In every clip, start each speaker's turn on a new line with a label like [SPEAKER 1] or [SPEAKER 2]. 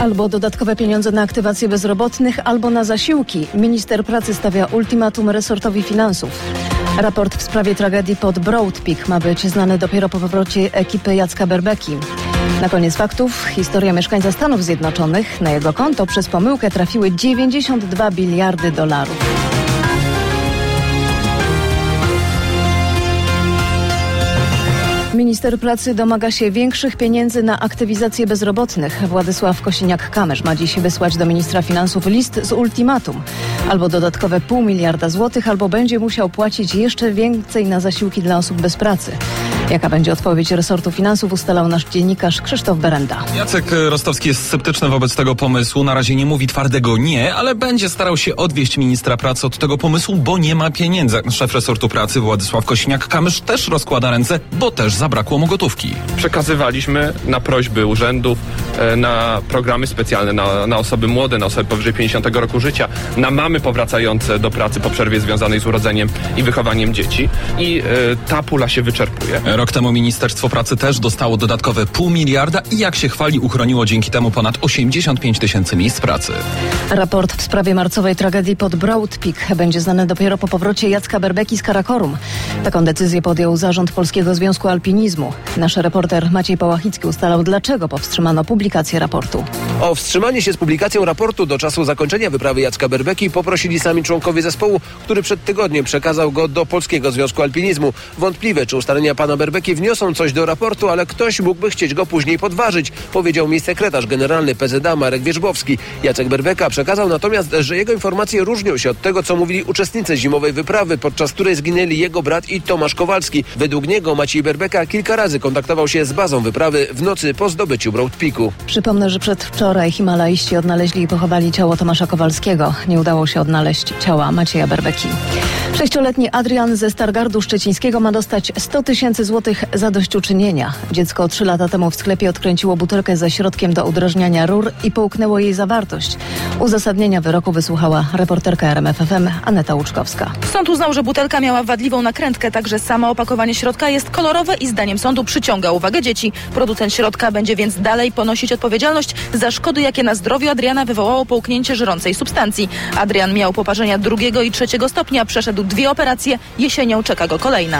[SPEAKER 1] Albo dodatkowe pieniądze na aktywację bezrobotnych, albo na zasiłki. Minister pracy stawia ultimatum resortowi finansów. Raport w sprawie tragedii pod Broad Peak ma być znany dopiero po powrocie ekipy Jacka Berbeki. Na koniec faktów, historia mieszkańca Stanów Zjednoczonych. Na jego konto przez pomyłkę trafiły 92 biliardy dolarów. Minister pracy domaga się większych pieniędzy na aktywizację bezrobotnych. Władysław Kosiniak-Kamysz ma dziś wysłać do ministra finansów list z ultimatum. Albo dodatkowe 0,5 miliarda złotych, albo będzie musiał płacić jeszcze więcej na zasiłki dla osób bez pracy. Jaka będzie odpowiedź resortu finansów, ustalał nasz dziennikarz Krzysztof Berenda.
[SPEAKER 2] Jacek Rostowski jest sceptyczny wobec tego pomysłu. Na razie nie mówi twardego nie, ale będzie starał się odwieść ministra pracy od tego pomysłu, bo nie ma pieniędzy. Szef resortu pracy Władysław Kosiniak-Kamysz też rozkłada ręce, bo też zabrakło mu gotówki.
[SPEAKER 3] Przekazywaliśmy na prośby urzędów, na programy specjalne, na osoby młode, na osoby powyżej 50 roku życia, na mamy powracające do pracy po przerwie związanej z urodzeniem i wychowaniem dzieci. I ta pula się wyczerpuje.
[SPEAKER 2] Rok temu Ministerstwo Pracy też dostało dodatkowe 0,5 miliarda i jak się chwali, uchroniło dzięki temu ponad 85 tysięcy miejsc pracy.
[SPEAKER 1] Raport w sprawie marcowej tragedii pod Broad Peak będzie znany dopiero po powrocie Jacka Berbeki z Karakorum. Taką decyzję podjął Zarząd Polskiego Związku Alpinizmu. Nasz reporter Maciej Pałachicki ustalał, dlaczego powstrzymano publikację raportu.
[SPEAKER 4] O wstrzymanie się z publikacją raportu do czasu zakończenia wyprawy Jacka Berbeki poprosili sami członkowie zespołu, który przed tygodniem przekazał go do Polskiego Związku Alpinizmu. Wątpliwe, czy ustalenia pana Berbeki wniosą coś do raportu, ale ktoś mógłby chcieć go później podważyć, powiedział mi sekretarz generalny PZA Marek Wierzbowski. Jacek Berbeka przekazał natomiast, że jego informacje różnią się od tego, co mówili uczestnicy zimowej wyprawy, podczas której zginęli jego brat i Tomasz Kowalski. Według niego Maciej Berbeka kilka razy kontaktował się z bazą wyprawy w nocy po zdobyciu Broad Peaku.
[SPEAKER 1] Przypomnę, że przedwczoraj himalaiści odnaleźli i pochowali ciało Tomasza Kowalskiego. Nie udało się odnaleźć ciała Macieja Berbeki. 6-letni Adrian ze Stargardu Szczecińskiego ma dostać 100 tysięcy złotych zadośćuczynienia. Dziecko 3 lata temu w sklepie odkręciło butelkę ze środkiem do udrażniania rur i połknęło jej zawartość. Uzasadnienia wyroku wysłuchała reporterka RMF FM Aneta Łuczkowska.
[SPEAKER 5] Sąd uznał, że butelka miała wadliwą nakrętkę, także samo opakowanie środka jest kolorowe i zdaniem sądu przyciąga uwagę dzieci. Producent środka będzie więc dalej ponosić odpowiedzialność za szkody, jakie na zdrowiu Adriana wywołało połknięcie żrącej substancji. Adrian miał poparzenia 2. i 3. stopnia, przeszedł 2 operacje, jesienią czeka go kolejna.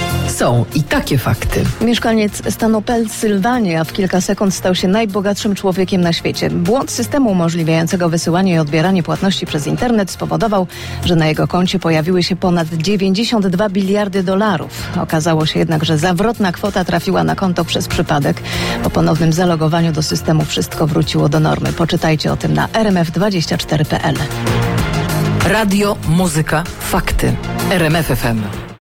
[SPEAKER 6] Są i takie fakty.
[SPEAKER 1] Mieszkaniec stanu Pensylwania w kilka sekund stał się najbogatszym człowiekiem na świecie. Błąd systemu umożliwiającego wysyłanie i odbieranie płatności przez internet spowodował, że na jego koncie pojawiły się ponad 92 biliardy dolarów. Okazało się jednak, że zawrotna kwota trafiła na konto przez przypadek. Po ponownym zalogowaniu do systemu wszystko wróciło do normy. Poczytajcie o tym na rmf24.pl.
[SPEAKER 6] Radio, muzyka, fakty. RMF FM.